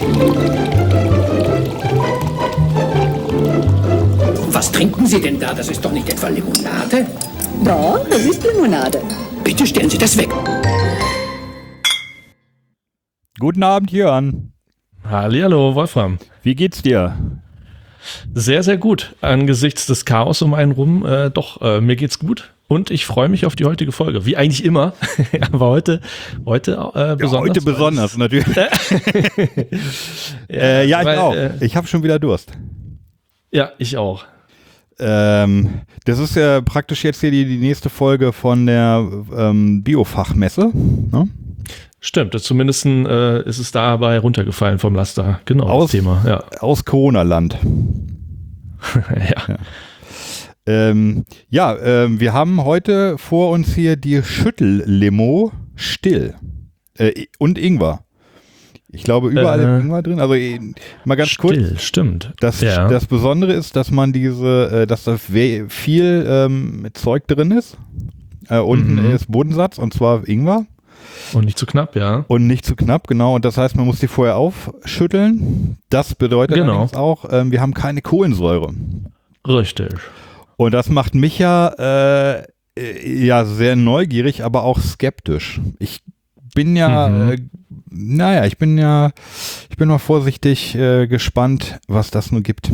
Was trinken Sie denn da? Das ist doch nicht etwa Limonade? Doch, es ist Limonade. Bitte stellen Sie das weg. Guten Abend, Jörn. Hallihallo, Wolfram. Wie geht's dir? Sehr, sehr gut. Angesichts des Chaos um einen rum, mir geht's gut. Und ich freue mich auf die heutige Folge. Wie eigentlich immer. Aber heute besonders. Ja, heute besonders, natürlich. Ich auch. Ich habe schon wieder Durst. Ja, ich auch. Das ist ja praktisch jetzt hier die nächste Folge von der Biofachmesse. Ne? Stimmt, zumindest ist es dabei runtergefallen vom Laster. Genau, das Thema. Ja. Aus Corona-Land. Wir haben heute vor uns hier die Schüttellimo still und Ingwer. Ich glaube, überall ist Ingwer drin. Also mal ganz kurz. Stimmt. Das Besondere ist, dass man dass da viel Zeug drin ist. Unten ist Bodensatz, und zwar Ingwer. Und nicht zu knapp, ja. Und nicht zu knapp, genau. Und das heißt, man muss die vorher aufschütteln. Das bedeutet allerdings auch, wir haben keine Kohlensäure. Richtig. Und das macht mich ja sehr neugierig, aber auch skeptisch. Ich bin ja, ich bin mal vorsichtig gespannt, was das nun gibt.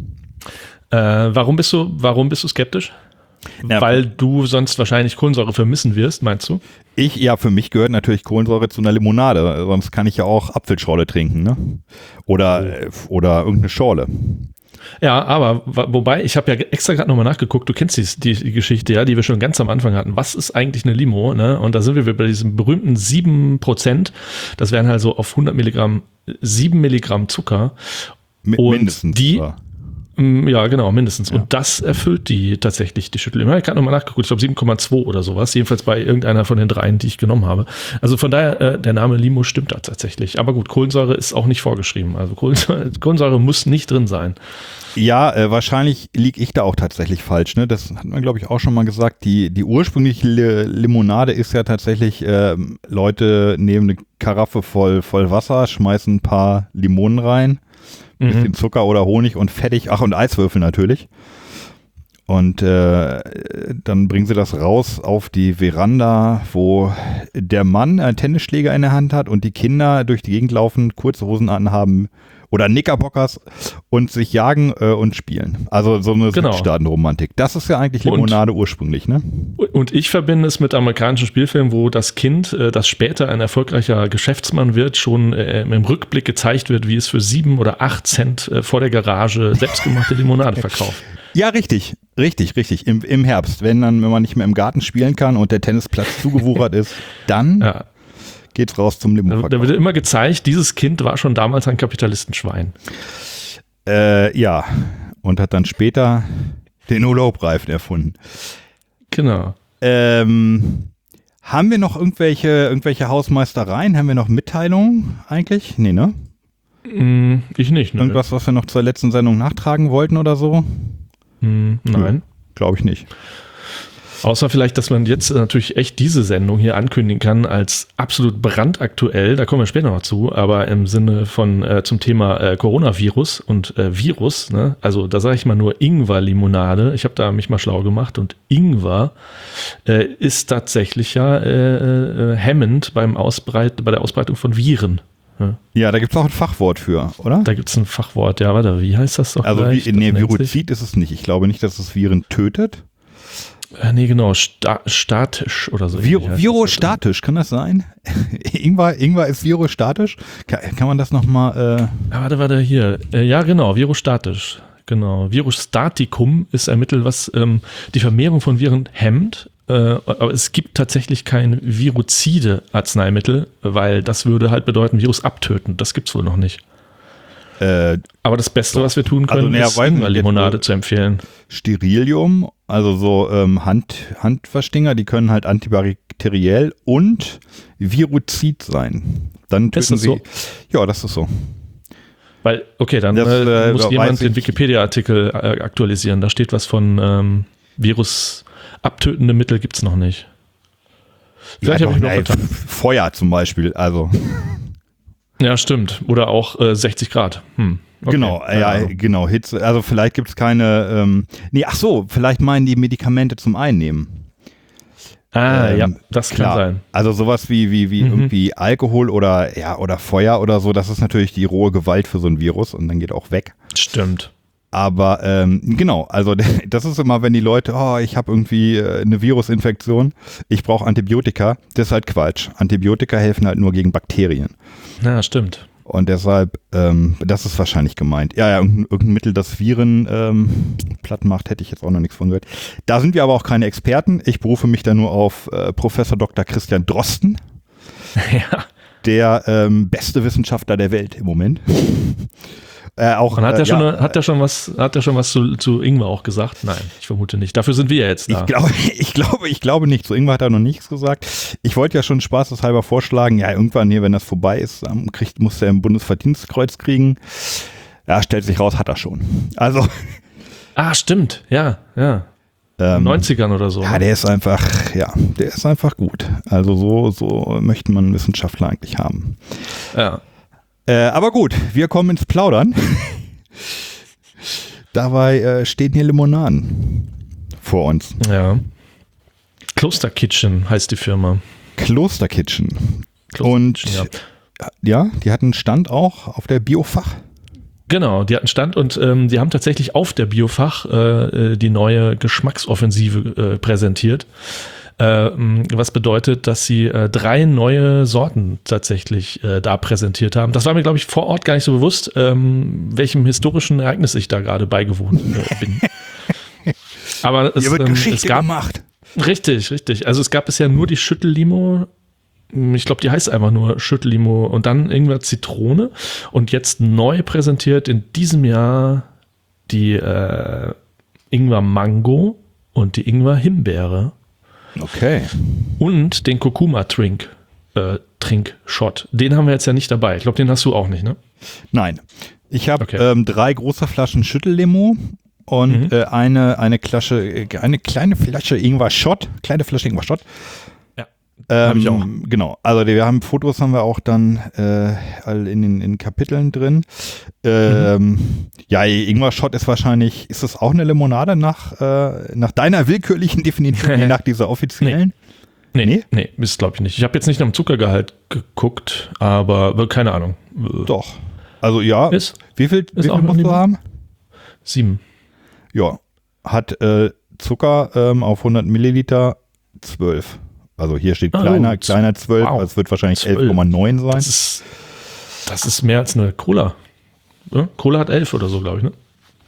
Warum bist du skeptisch? Ja, weil du sonst wahrscheinlich Kohlensäure vermissen wirst, meinst du? Für mich gehört natürlich Kohlensäure zu einer Limonade, sonst kann ich ja auch Apfelschorle trinken, ne? Oder irgendeine Schorle. Ja, aber wobei, ich habe ja extra gerade nochmal nachgeguckt, du kennst die Geschichte, ja, die wir schon ganz am Anfang hatten. Was ist eigentlich eine Limo? Ne? Und da sind wir bei diesem berühmten 7%. Das wären halt so auf 100 Milligramm 7 Milligramm Zucker. Mindestens. Ja, genau, mindestens. Ja. Und das erfüllt die tatsächlich, die Schüttellimo. Ich habe nochmal nachgeguckt, ich glaube 7,2 oder sowas. Jedenfalls bei irgendeiner von den dreien, die ich genommen habe. Also von daher, der Name Limo stimmt da tatsächlich. Aber gut, Kohlensäure ist auch nicht vorgeschrieben. Also Kohlensäure muss nicht drin sein. Ja, wahrscheinlich liege ich da auch tatsächlich falsch. Ne? Das hat man, glaube ich, auch schon mal gesagt. Die ursprüngliche Limonade ist ja tatsächlich, Leute nehmen eine Karaffe voll Wasser, schmeißen ein paar Limonen rein, bisschen Zucker oder Honig und fertig. Ach, und Eiswürfel natürlich. Und dann bringen sie das raus auf die Veranda, wo der Mann einen Tennisschläger in der Hand hat und die Kinder durch die Gegend laufen, kurze Hosen anhaben oder Knickerbockers und sich jagen und spielen. Also so eine Südstaatenromantik. Das ist ja eigentlich Limonade ursprünglich, ne? Und ich verbinde es mit amerikanischen Spielfilmen, wo das Kind, das später ein erfolgreicher Geschäftsmann wird, schon im Rückblick gezeigt wird, wie es für 7 oder 8 Cent vor der Garage selbstgemachte Limonade verkauft. Ja, richtig. Im Herbst, wenn man nicht mehr im Garten spielen kann und der Tennisplatz zugewuchert ist, dann geht's raus zum Limo-Verkauf. Da wird immer gezeigt, dieses Kind war schon damals ein Kapitalistenschwein. Ja, und hat dann später den Urlaubreifen erfunden. Genau. Haben wir noch irgendwelche Hausmeistereien? Haben wir noch Mitteilungen eigentlich? Nee, ne? Ich nicht, ne? Irgendwas, was wir noch zur letzten Sendung nachtragen wollten oder so? Nein. Glaube ich nicht. Außer vielleicht, dass man jetzt natürlich echt diese Sendung hier ankündigen kann als absolut brandaktuell, da kommen wir später noch zu, aber im Sinne von zum Thema Coronavirus und Virus, ne? Also da sage ich mal nur Ingwer-Limonade, ich habe da mich mal schlau gemacht und Ingwer ist tatsächlich ja hemmend bei der Ausbreitung von Viren. Ja, da gibt es auch ein Fachwort für, oder? Da gibt es ein Fachwort, ja, warte, wie heißt das doch also gleich? Viruzid ist es nicht. Ich glaube nicht, dass es Viren tötet. Nee, genau, statisch oder so. Virostatisch, kann das sein? Ingwer ist virostatisch? Kann man das nochmal... Warte, hier. Ja, genau, virostatisch. Genau. Virostaticum ist ein Mittel, was die Vermehrung von Viren hemmt. Aber es gibt tatsächlich kein viruzide Arzneimittel, weil das würde halt bedeuten, Virus abtöten. Das gibt's wohl noch nicht. Aber das Beste, was wir tun können, ist Limonade zu empfehlen. Sterilium, also so Handverstinger, die können halt antibakteriell und viruzid sein. Dann töten sie. So? Ja, das ist so. Weil, okay, dann muss jemand den Wikipedia-Artikel aktualisieren. Da steht was von Virus abtötende Mittel gibt es noch nicht. Vielleicht habe ich noch Feuer zum Beispiel, also. Ja, stimmt. Oder auch 60 Grad. Okay. Genau, genau, Hitze. Also vielleicht gibt es keine, vielleicht meinen die Medikamente zum Einnehmen. Ja, das klar. kann sein. Also sowas wie irgendwie Alkohol oder Feuer oder so, das ist natürlich die rohe Gewalt für so ein Virus und dann geht auch weg. Stimmt. Aber genau, also das ist immer, wenn die Leute, ich habe irgendwie eine Virusinfektion, ich brauche Antibiotika, das ist halt Quatsch. Antibiotika helfen halt nur gegen Bakterien. Ja, stimmt. Und deshalb, das ist wahrscheinlich gemeint. Ja, irgendein Mittel, das Viren platt macht, hätte ich jetzt auch noch nichts von gehört. Da sind wir aber auch keine Experten. Ich berufe mich da nur auf Professor Dr. Christian Drosten. Ja. Der beste Wissenschaftler der Welt im Moment. Und hat er schon was zu Ingwer auch gesagt? Nein, ich vermute nicht. Dafür sind wir ja jetzt da. Ich glaube nicht. Zu Ingwer hat er noch nichts gesagt. Ich wollte ja schon spaßeshalber vorschlagen, ja, irgendwann hier, wenn das vorbei ist, muss er ein Bundesverdienstkreuz kriegen. Ja, stellt sich raus, hat er schon. Also. Stimmt. Ja. In den 90ern oder so. Ja, der ist einfach gut. Also so möchte man einen Wissenschaftler eigentlich haben. Ja. Aber gut, wir kommen ins Plaudern. Dabei stehen hier Limonaden vor uns. Ja. Kloster Kitchen heißt die Firma. Kloster Kitchen. Und ja, die hatten einen Stand auch auf der Biofach. Genau, die hatten Stand und die haben tatsächlich auf der Biofach die neue Geschmacksoffensive präsentiert. Was bedeutet, dass sie 3 neue Sorten tatsächlich da präsentiert haben. Das war mir, glaube ich, vor Ort gar nicht so bewusst, welchem historischen Ereignis ich da gerade beigewohnt bin. Aber Hier wird Geschichte es gab gemacht. Richtig. Also es gab bisher nur die Schüttellimo. Ich glaube, die heißt einfach nur Schüttellimo und dann Ingwer Zitrone. Und jetzt neu präsentiert in diesem Jahr die Ingwer Mango und die Ingwer Himbeere. Okay. Und den Kurkuma Trinkshot. Den haben wir jetzt ja nicht dabei. Ich glaube, den hast du auch nicht, ne? Nein. Ich habe 3 große Flaschen Schüttellimo und eine kleine Flasche Ingwer-Shot. Ja. Habe ich auch. Genau. Also Fotos haben wir auch dann in den Kapiteln drin. Ja, Ingwer-Shot ist wahrscheinlich, ist das auch eine Limonade nach deiner willkürlichen Definition, nach dieser offiziellen? Nee, ist glaube ich nicht. Ich habe jetzt nicht nach dem Zuckergehalt geguckt, aber keine Ahnung. Doch. Also ja. Wie viel musst du haben? 7. Ja. Hat Zucker auf 100 Milliliter 12. Also hier steht kleiner 12, wow. Es wird wahrscheinlich 11,9 sein. Das ist mehr als eine Cola. Ja? Cola hat 11 oder so, glaube ich, ne?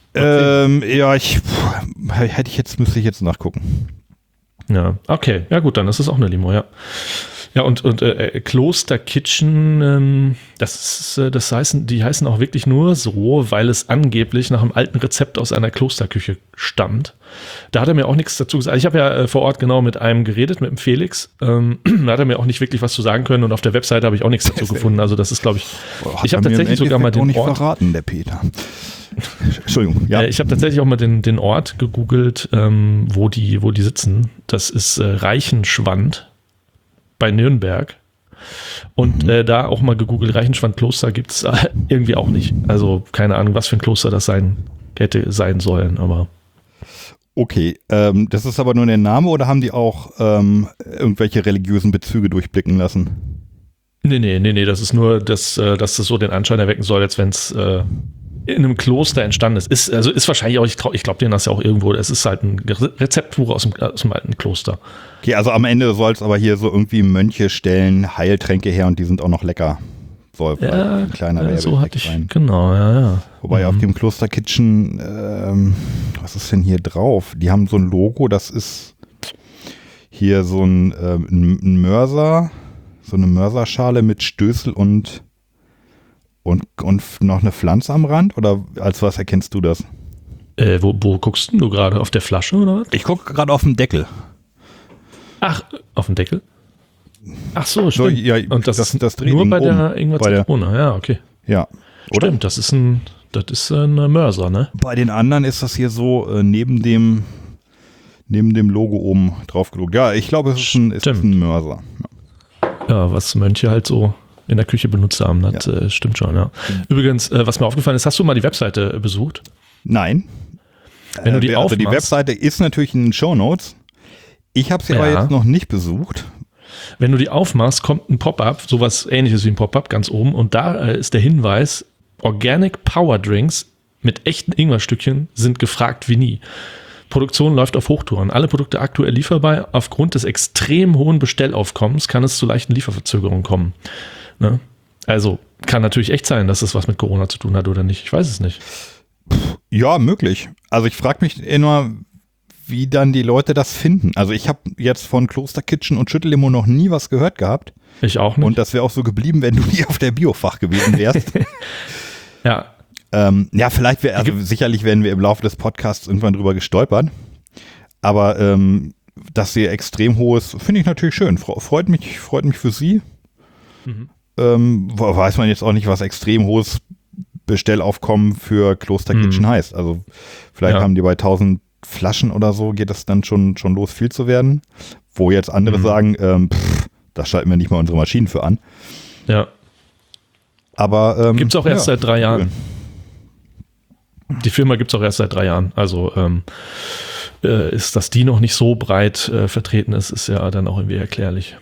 Müsste ich jetzt nachgucken. Ja, okay. Ja gut, dann ist es auch eine Limo, ja. Ja, und Kloster Kitchen, die heißen auch wirklich nur so, weil es angeblich nach einem alten Rezept aus einer Klosterküche stammt. Da hat er mir auch nichts dazu gesagt. Ich habe ja vor Ort genau mit einem geredet, mit dem Felix. Da hat er mir auch nicht wirklich was zu sagen können und auf der Webseite habe ich auch nichts dazu gefunden. Also das ist, glaube ich, ich habe tatsächlich sogar mal den Ort verraten, der Peter. Entschuldigung. Ja. Ich habe tatsächlich auch mal den Ort gegoogelt, wo die sitzen. Das ist Reichenschwand bei Nürnberg. Und da auch mal gegoogelt, Reichenschwand-Kloster gibt es irgendwie auch nicht. Also keine Ahnung, was für ein Kloster das hätte sein sollen, aber. Okay, das ist aber nur der Name oder haben die auch irgendwelche religiösen Bezüge durchblicken lassen? Nee, das ist nur, dass das so den Anschein erwecken soll, als wenn es in einem Kloster entstanden ist. Ist wahrscheinlich auch, ich glaube denen das ja auch irgendwo, es ist halt ein Rezeptbuch aus dem alten Kloster. Okay, also am Ende soll es aber hier so irgendwie Mönche stellen Heiltränke her und die sind auch noch lecker. Soll ein kleiner Werbeeffekt so hatte ich sein. Genau, ja. Wobei auf dem Kloster Kitchen, was ist denn hier drauf? Die haben so ein Logo, das ist hier so ein Mörser, so eine Mörserschale mit Stößel und noch eine Pflanze am Rand? Oder als was erkennst du das? Wo guckst du gerade? Auf der Flasche oder was? Ich gucke gerade auf den Deckel. Auf den Deckel? Ach so, stimmt. Ja, und das dreht nur bei der Ingwer Zitrone, ja, okay. Ja. Oder? Stimmt, das ist ein Mörser, ne? Bei den anderen ist das hier so neben dem Logo oben drauf gedruckt. Ja, ich glaube, es ist ein Mörser. Ja, was Mönche halt so in der Küche benutzt haben. Das stimmt schon, ja. Übrigens, was mir aufgefallen ist, hast du mal die Webseite besucht? Nein. Wenn du die also die aufmachst, Webseite ist natürlich in den Shownotes. Ich habe sie aber jetzt noch nicht besucht. wenn du die aufmachst, kommt ein Pop-up, sowas ähnliches wie ein Pop-up ganz oben und da ist der Hinweis, Organic Power Drinks mit echten Ingwerstückchen sind gefragt wie nie. Produktion läuft auf Hochtouren. Alle Produkte aktuell lieferbar. Aufgrund des extrem hohen Bestellaufkommens kann es zu leichten Lieferverzögerungen kommen. Ne? Also kann natürlich echt sein, dass es was mit Corona zu tun hat oder nicht. Ich weiß es nicht. Ja, möglich. Also ich frage mich immer, wie dann die Leute das finden. Also ich habe jetzt von Kloster Kitchen und Schüttellimo noch nie was gehört gehabt. Ich auch nicht. Und das wäre auch so geblieben, wenn du nie auf der Biofach gewesen wärst. Ja. Ja, vielleicht sicherlich werden wir im Laufe des Podcasts irgendwann drüber gestolpert. Aber dass sie extrem hohes, finde ich natürlich schön. Freut mich für sie. Weiß man jetzt auch nicht, was extrem hohes Bestellaufkommen für Kloster Kitchen heißt. Also vielleicht haben die bei 1000 Flaschen oder so, geht das dann schon los, viel zu werden. Wo jetzt andere sagen, da schalten wir nicht mal unsere Maschinen für an. Ja. Aber gibt es auch erst seit 3 Jahren. Cool. Die Firma gibt es auch erst seit 3 Jahren. Also ist, dass die noch nicht so breit vertreten ist ja dann auch irgendwie erklärlich.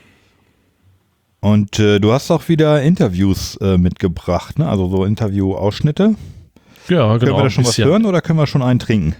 Und du hast auch wieder Interviews mitgebracht, ne? Also so Interview-Ausschnitte. Ja, genau. Können wir da schon was hören oder können wir schon einen trinken?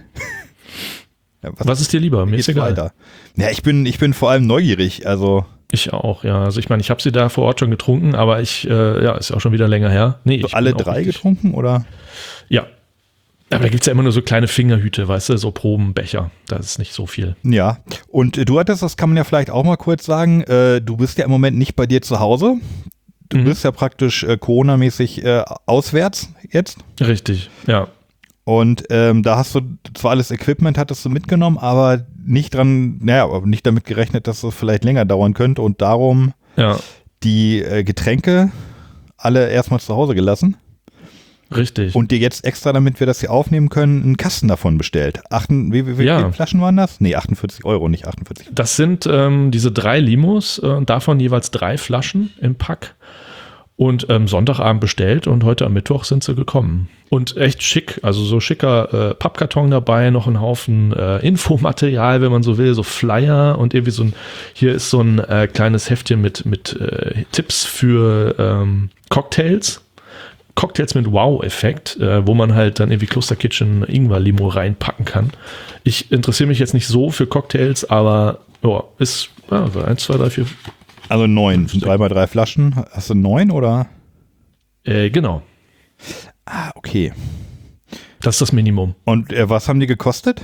Ja, was ist dir lieber? Mir ist egal. Weiter? Ja, ich bin vor allem neugierig. Also ich auch, ja. Also ich meine, ich habe sie da vor Ort schon getrunken, aber ist ja auch schon wieder länger her. Nee, ich alle 3 getrunken, oder? Ja. Aber da gibt es ja immer nur so kleine Fingerhüte, weißt du, so Probenbecher. Da ist nicht so viel. Ja, und du hattest, das kann man ja vielleicht auch mal kurz sagen, du bist ja im Moment nicht bei dir zu Hause. Du bist ja praktisch Corona-mäßig auswärts jetzt. Richtig, ja. Und da hast du zwar alles Equipment hattest du mitgenommen, aber nicht damit gerechnet, dass es vielleicht länger dauern könnte und darum die Getränke alle erstmal zu Hause gelassen. Richtig. Und dir jetzt extra, damit wir das hier aufnehmen können, einen Kasten davon bestellt. Wie viele Flaschen waren das? Nee, 48 €, nicht 48. Das sind diese 3 Limos, davon jeweils 3 Flaschen im Pack. Und Sonntagabend bestellt und heute am Mittwoch sind sie gekommen. Und echt schick, also so schicker Pappkarton dabei, noch ein Haufen Infomaterial, wenn man so will, so Flyer und irgendwie hier ist so ein kleines Heftchen mit Tipps für Cocktails. Cocktails mit Wow-Effekt, wo man halt dann irgendwie Kloster Kitchen Ingwer-Limo reinpacken kann. Ich interessiere mich jetzt nicht so für Cocktails, aber ist 1, 2, 3, 4. Also 9, 3x3 Flaschen. Hast du 9 oder? Genau. Ah, okay. Das ist das Minimum. Und was haben die gekostet?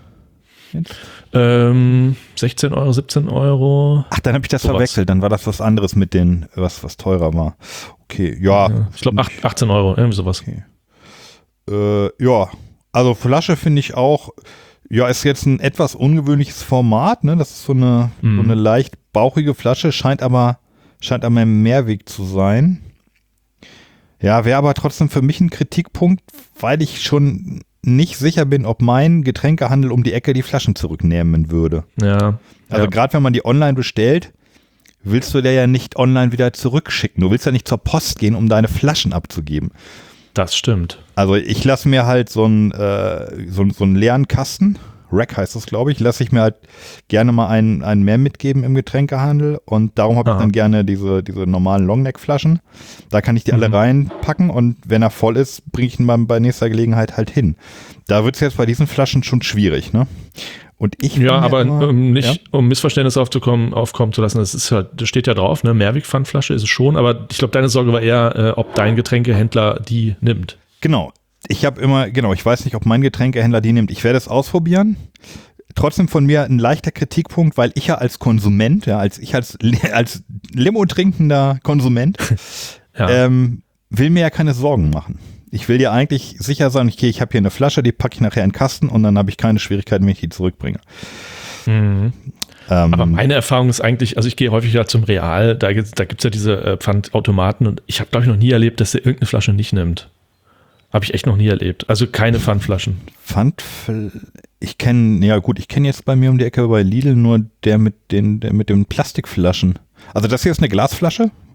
16 €, 17 €. Ach, dann habe ich das verwechselt. Dann war das was anderes mit den, was teurer war. Okay, ja. Ich glaube 18 €, irgendwie sowas. Okay. Ja, also Flasche finde ich auch, ist jetzt ein etwas ungewöhnliches Format, ne? Das ist so eine leicht bauchige Flasche, scheint aber ein Mehrweg zu sein. Ja, wäre aber trotzdem für mich ein Kritikpunkt, weil ich schon nicht sicher bin, ob mein Getränkehandel um die Ecke die Flaschen zurücknehmen würde. Ja. Also gerade wenn man die online bestellt, willst du der ja nicht online wieder zurückschicken. Du willst ja nicht zur Post gehen, um deine Flaschen abzugeben. Das stimmt. Also ich lasse mir halt so einen leeren Kasten, Rack heißt das, glaube ich, lasse ich mir halt gerne mal einen mehr mitgeben im Getränkehandel und darum habe ich dann gerne diese normalen Longneck-Flaschen. Da kann ich die alle reinpacken und wenn er voll ist, bringe ich ihn mal bei nächster Gelegenheit halt hin. Da wird es jetzt bei diesen Flaschen schon schwierig, ne? Und aber um Missverständnisse aufkommen zu lassen, das steht ja drauf, ne? Mehrweg-Pfandflasche ist es schon, aber ich glaube, deine Sorge war eher, ob dein Getränkehändler die nimmt. Genau. Ich weiß nicht, ob mein Getränkehändler die nimmt. Ich werde es ausprobieren. Trotzdem von mir ein leichter Kritikpunkt, weil ich ja als Konsument, als Limo trinkender Konsument, will mir ja keine Sorgen machen. Ich will dir eigentlich sicher sein, okay, ich habe hier eine Flasche, die packe ich nachher in den Kasten und dann habe ich keine Schwierigkeiten, wenn ich die zurückbringe. Mhm. Aber meine Erfahrung ist eigentlich, also ich gehe häufig zum Real, da gibt's ja diese Pfandautomaten und ich habe, glaube ich, noch nie erlebt, dass der irgendeine Flasche nicht nimmt. Habe ich echt noch nie erlebt. Also keine Pfandflaschen. Ich kenne jetzt bei mir um die Ecke bei Lidl nur der mit den Plastikflaschen. Also das hier ist eine Glasflasche.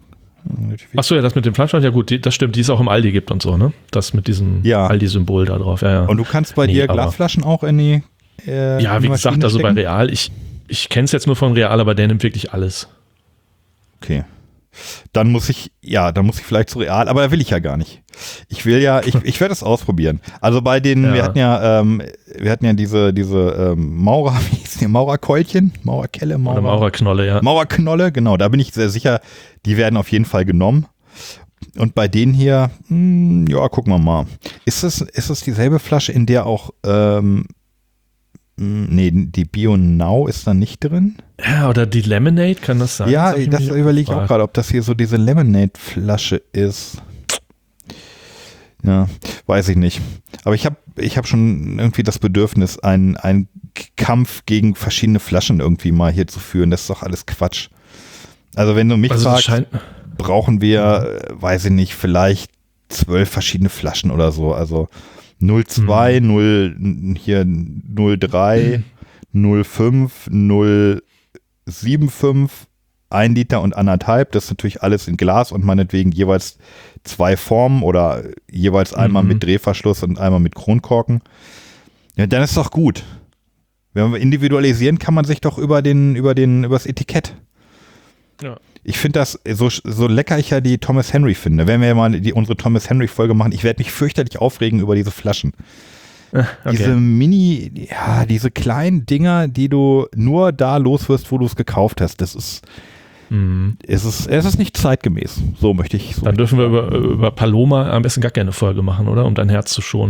Achso, ja, das mit dem Fleischwand, ja gut, das stimmt, die es auch im Aldi gibt und so, ne? Das mit diesem Aldi-Symbol da drauf, ja. Und du kannst bei dir Glasflaschen auch in die ja, wie gesagt, also bei Real, ich kenne es jetzt nur von Real, aber der nimmt wirklich alles. Okay. Dann muss ich vielleicht zu Real, aber da will ich ja gar nicht. Ich werde es ausprobieren. Also bei den, wir hatten ja diese Maurer, wie hieß die, Maurerkeulchen? Maurerkelle? Oder Maurerknolle, ja. Maurerknolle, genau, da bin ich sehr sicher, die werden auf jeden Fall genommen. Und bei denen hier, ja, gucken wir mal. Ist es dieselbe Flasche, in der auch, nee, die Bio Now ist da nicht drin? Ja, oder die Lemonade, kann das sein? Ja, das überlege ich auch gerade, ob das hier so diese Lemonade-Flasche ist. Ja, weiß ich nicht. Aber ich hab schon irgendwie das Bedürfnis, einen Kampf gegen verschiedene Flaschen irgendwie mal hier zu führen. Das ist doch alles Quatsch. Also wenn du mich fragst, brauchen wir, weiß ich nicht, vielleicht 12 verschiedene Flaschen oder so. Also 02, 03, 05, 075, 1 Liter und 1,5. Das ist natürlich alles in Glas und meinetwegen jeweils 2 Formen oder jeweils einmal mit Drehverschluss und einmal mit Kronkorken. Ja, dann ist doch gut. Wenn wir individualisieren, kann man sich doch über das Etikett. Ja. Ich finde das, so lecker ich ja die Thomas Henry finde, wenn wir ja mal unsere Thomas Henry Folge machen, ich werde mich fürchterlich aufregen über diese Flaschen. Okay. Diese kleinen Dinger, die du nur da loswirst, wo du es gekauft hast, das ist, es ist nicht zeitgemäß. So möchte ich. Dann dürfen wir über Paloma am besten gar keine Folge machen, oder? Um dein Herz zu schonen.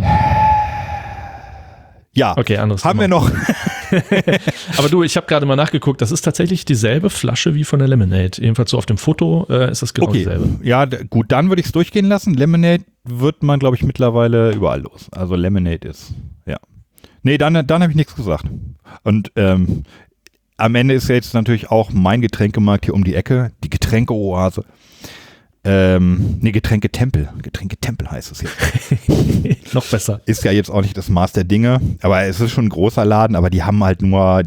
Ja, okay, anderes haben Thema. wir noch. Aber du, ich habe gerade mal nachgeguckt, das ist tatsächlich dieselbe Flasche wie von der Lemonade. Jedenfalls so auf dem Foto ist das genau dieselbe. Ja, gut, dann würde ich es durchgehen lassen. Lemonade wird man, glaube ich, mittlerweile überall los. Also Lemonade ist, ja. Nee, dann habe ich nichts gesagt. Und am Ende ist ja jetzt natürlich auch mein Getränkemarkt hier um die Ecke, die Getränkeoase. Getränketempel. Getränketempel heißt es jetzt. Noch besser. Ist ja jetzt auch nicht das Maß der Dinge, aber es ist schon ein großer Laden, aber die haben nur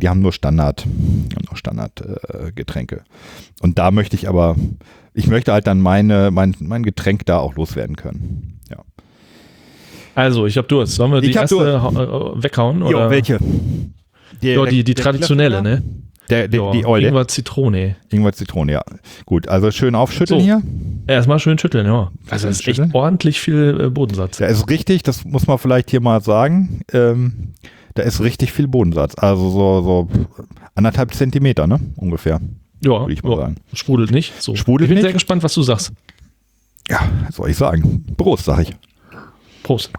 Standardgetränke. Und da möchte ich halt dann mein Getränk da auch loswerden können. Ja. Also, ich habe Durst. Sollen wir die erste weghauen? Oder? Jo, welche? Die traditionelle, ne? Die Olde. Ingwer-Zitrone. Ingwer-Zitrone, ja. Gut, also schön aufschütteln hier. Erstmal schön schütteln, ja. Also das ist echt ordentlich viel Bodensatz. Ja, ist richtig, das muss man vielleicht hier mal sagen. Da ist richtig viel Bodensatz. Also so 1,5 Zentimeter, ne? Ungefähr. Ja, würde ich mal sagen. Sprudelt nicht. So. Sprudelt ich bin nicht. Sehr gespannt, was du sagst. Ja, was soll ich sagen? Prost, sag ich. Prost.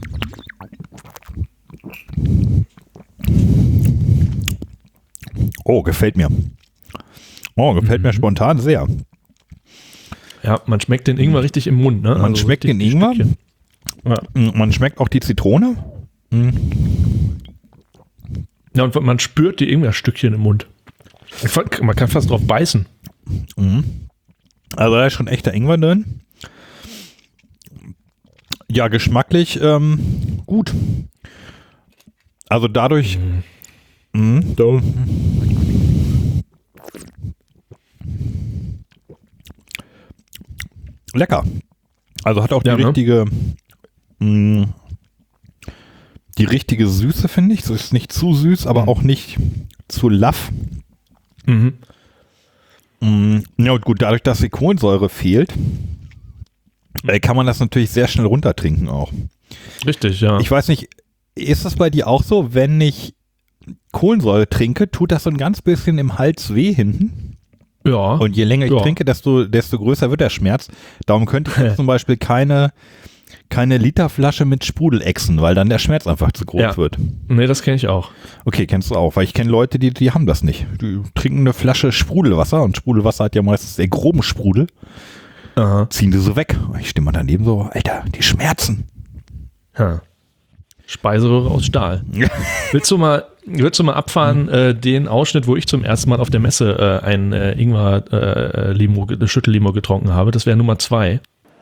Oh, gefällt mir. Gefällt mir spontan sehr. Ja, man schmeckt den Ingwer richtig im Mund, ne? Man schmeckt den Ingwer. Ja. Man schmeckt auch die Zitrone. Ja, und man spürt die Ingwerstückchen im Mund. Man kann fast drauf beißen. Also da ist schon echter Ingwer drin. Ja, geschmacklich gut. Also dadurch lecker. Also hat auch die richtige Süße, finde ich. Es ist nicht zu süß, aber auch nicht zu laff. Ja, und gut, dadurch, dass die Kohlensäure fehlt, kann man das natürlich sehr schnell runtertrinken auch. Richtig, ja. Ich weiß nicht, ist das bei dir auch so, wenn ich Kohlensäure trinke, tut das so ein ganz bisschen im Hals weh hinten? Ja. Und je länger ich trinke, desto größer wird der Schmerz. Darum könnte ich jetzt zum Beispiel keine Literflasche mit Sprudel exen, weil dann der Schmerz einfach zu groß wird. Nee, das kenne ich auch. Okay, kennst du auch, weil ich kenne Leute, die haben das nicht. Die trinken eine Flasche Sprudelwasser und Sprudelwasser hat ja meistens sehr groben Sprudel. Aha. Ziehen die so weg. Ich stehe mal daneben so, Alter, die schmerzen. Speiseröhre aus Stahl. Willst du mal abfahren, den Ausschnitt, wo ich zum ersten Mal auf der Messe ein Schüttellimo getrunken habe? Das wäre Nummer 2.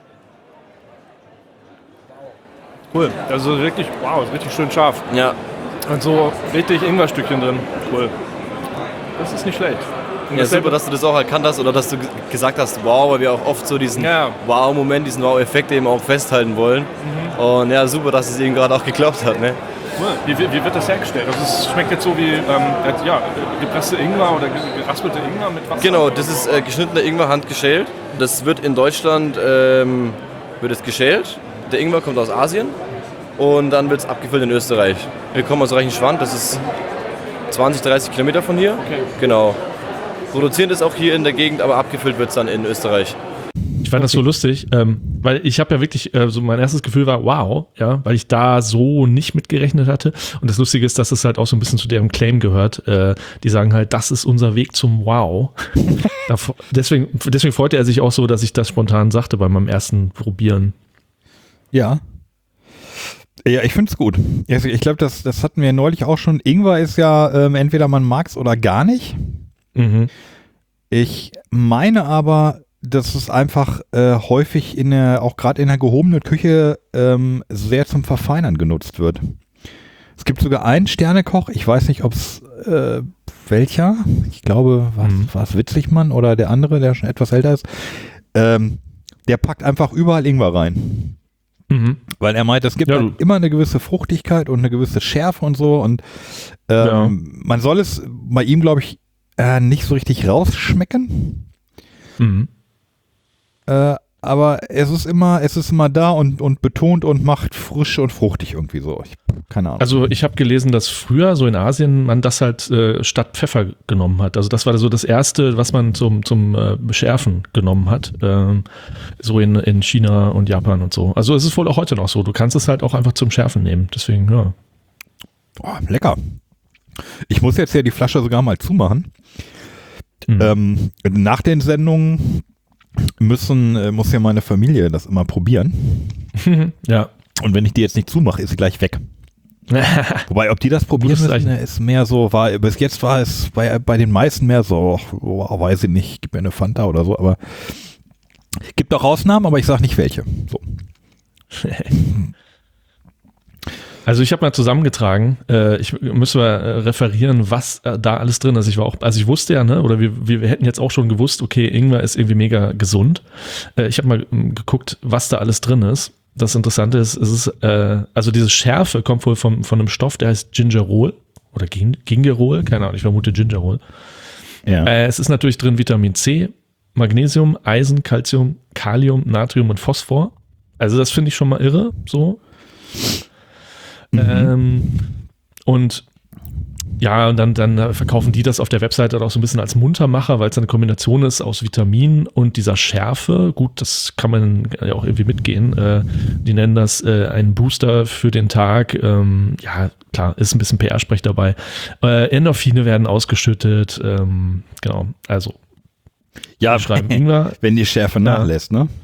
Cool, also wirklich, wow, ist richtig schön scharf. Ja. Und so richtig Ingwerstückchen drin. Cool. Das ist nicht schlecht. Ja, super, dass du das auch erkannt hast oder dass du gesagt hast, wow, weil wir auch oft so diesen Wow-Moment, diesen Wow-Effekt eben auch festhalten wollen. Und ja, super, dass es eben gerade auch geklappt hat. Ne? Wie wird das hergestellt? Also es schmeckt jetzt so wie gepresste Ingwer oder geraspelte Ingwer mit Wasser? Genau, das ist geschnittener Ingwer handgeschält. Das wird in Deutschland geschält. Der Ingwer kommt aus Asien und dann wird es abgefüllt in Österreich. Wir kommen aus Reichenschwand, das ist 20, 30 Kilometer von hier. Okay. Genau. Produzieren das auch hier in der Gegend, aber abgefüllt wird es dann in Österreich. Ich fand das so lustig, weil ich habe ja wirklich, so mein erstes Gefühl war, wow, ja, weil ich da so nicht mitgerechnet hatte. Und das Lustige ist, dass es halt auch so ein bisschen zu deren Claim gehört. Die sagen halt, das ist unser Weg zum Wow. Deswegen freute er sich auch so, dass ich das spontan sagte bei meinem ersten Probieren. Ja. Ja, ich finde es gut. Ich glaube, das hatten wir neulich auch schon. Ingwer ist ja entweder man mag es oder gar nicht. Mhm. Ich meine aber, dass es einfach häufig auch gerade in der gehobenen Küche sehr zum Verfeinern genutzt wird. Es gibt sogar einen Sternekoch, ich weiß nicht, ob es welcher, ich glaube, war es Witzigmann oder der andere, der schon etwas älter ist, der packt einfach überall Ingwer rein. Mhm. Weil er meint, es gibt halt immer eine gewisse Fruchtigkeit und eine gewisse Schärfe und so und man soll es bei ihm, glaube ich, nicht so richtig rausschmecken. Mhm. Aber es ist immer da und betont und macht frisch und fruchtig irgendwie so. Keine Ahnung. Also ich habe gelesen, dass früher so in Asien man das halt statt Pfeffer genommen hat. Also das war so das Erste, was man zum Schärfen genommen hat. So in China und Japan und so. Also es ist wohl auch heute noch so. Du kannst es halt auch einfach zum Schärfen nehmen. Deswegen, ja. Boah, lecker. Ich muss jetzt ja die Flasche sogar mal zumachen. Nach den Sendungen muss ja meine Familie das immer probieren. Ja. Und wenn ich die jetzt nicht zumache, ist sie gleich weg. Wobei, ob die das probieren müssen, ist mehr so, bis jetzt war es bei den meisten mehr so, weiß ich nicht, gib mir eine Fanta oder so, aber gibt auch Ausnahmen, aber ich sage nicht welche. So. Also ich habe mal zusammengetragen, ich müsste mal referieren, was da alles drin ist. Ich wusste ja, ne, oder wir hätten jetzt auch schon gewusst, okay, Ingwer ist irgendwie mega gesund. Ich habe mal geguckt, was da alles drin ist. Das Interessante ist, also diese Schärfe kommt wohl von einem Stoff, der heißt Gingerol oder Gingerol, keine Ahnung, ich vermute Gingerol. Ja. Es ist natürlich drin Vitamin C, Magnesium, Eisen, Calcium, Kalium, Natrium und Phosphor. Also das finde ich schon mal irre, so. Und ja, und dann verkaufen die das auf der Webseite auch so ein bisschen als Muntermacher, weil es eine Kombination ist aus Vitaminen und dieser Schärfe. Gut, das kann man ja auch irgendwie mitgehen. Die nennen das einen Booster für den Tag. Ja, klar, ist ein bisschen PR-Sprech dabei. Endorphine werden ausgeschüttet. Genau, also. Ja, schreiben Ingwer, wenn die Schärfe nachlässt, ne?